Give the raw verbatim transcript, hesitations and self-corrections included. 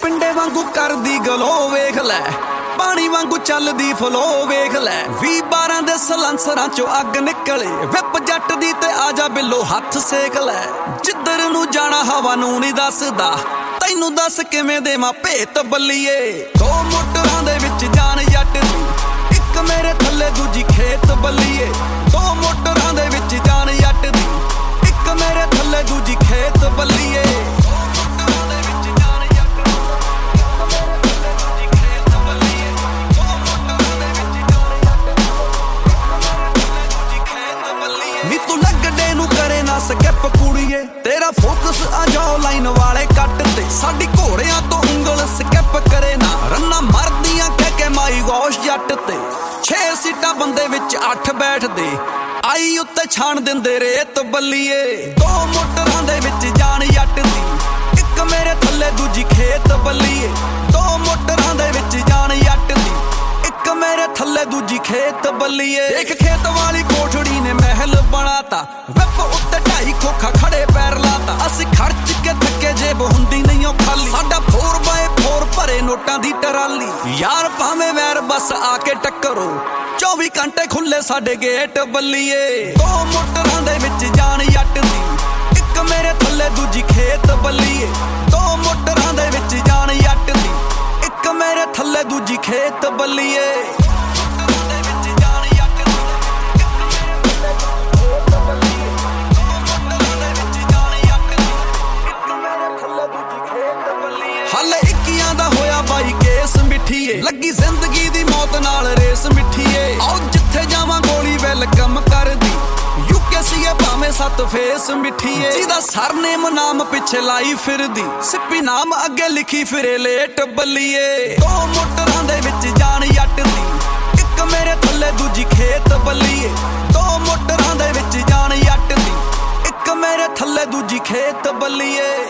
पिंडे वांगू करदी गलो वेख लै, पानी वांगू चलदी फलो वेख लै। वी बारां दे सलांसरां चों अग निकले, विप जट दी ते आजा बिल्लो हथ सेक लै। जिधर नू जाना हवा नू नहीं दसदा, तैनू दस किवें देवां भेत बल्लीए। दो मोटरां दे विच जान जट दी, इक मेरे थल्ले दूजी खेत बल्लीए। दो मोटरां दे विच जान जट दी, इक मेरे थल्ले दूजी खेत बल्लीए। स्कैप कुड़िए तेरा फोकस आ जाओ लाइन वाले कट ते, साडी घोड़ियां तो उंगल स्कैप करे ना। रन्ना मरदियां कह के माई गौश जट ते, छे सीटां बंदे विच अठ बैठदे, आई उत्ते छाण दिंदे रेत बल्लीए। दो मोटरां दे विच जान जट दी, इक मेरे थल्ले दूजी खेत बल्लीए। दो मोटरां दे विच जान जट दी, इक मेरे थल्ले दूजी खेत बल्लीए। देख खेत वाली कोठड़ी ने महल बनाता, विप उत्ते ढाई खोखा खड़े पैर लाता। असी खर्च के थके जेब हुंदी नहीं ओ खाली, साडा फोर बाय फोर भरे नोटां दी टराली। यार भावें वैर बस आके टक्करो, चौबी घंटे खुले साडे गेट बल्लीए। दो मोटरां दे विच जान जट दी, इक मेरे थल्ले दूजी खेत बल्लीए। दो मोटरां दे विच जान जट दी, इक मेरे थल्ले दूजी खेत बल्लीए। हाले इक्कियां दा होया बाई केस मिठीए, लगी जिंदगी दी मौत नाल रेस मिठीए। आओ जिथे जावां गोली वेलकम कर दी, यूके सीए भावें सत फेस मिठीए। जिदा सरनेम नाम पिछे लाई फिरदी, सिप्पी नाम अगे लिखी फिरे लेट बल्लीए। दो मोटरां दे विच जान जट दी, इक मेरे थल्ले दूजी खेत बल्लीए। दो मोटरां दे विच जान जट दी, इक मेरे थल्ले दूजी खेत बल्लीए।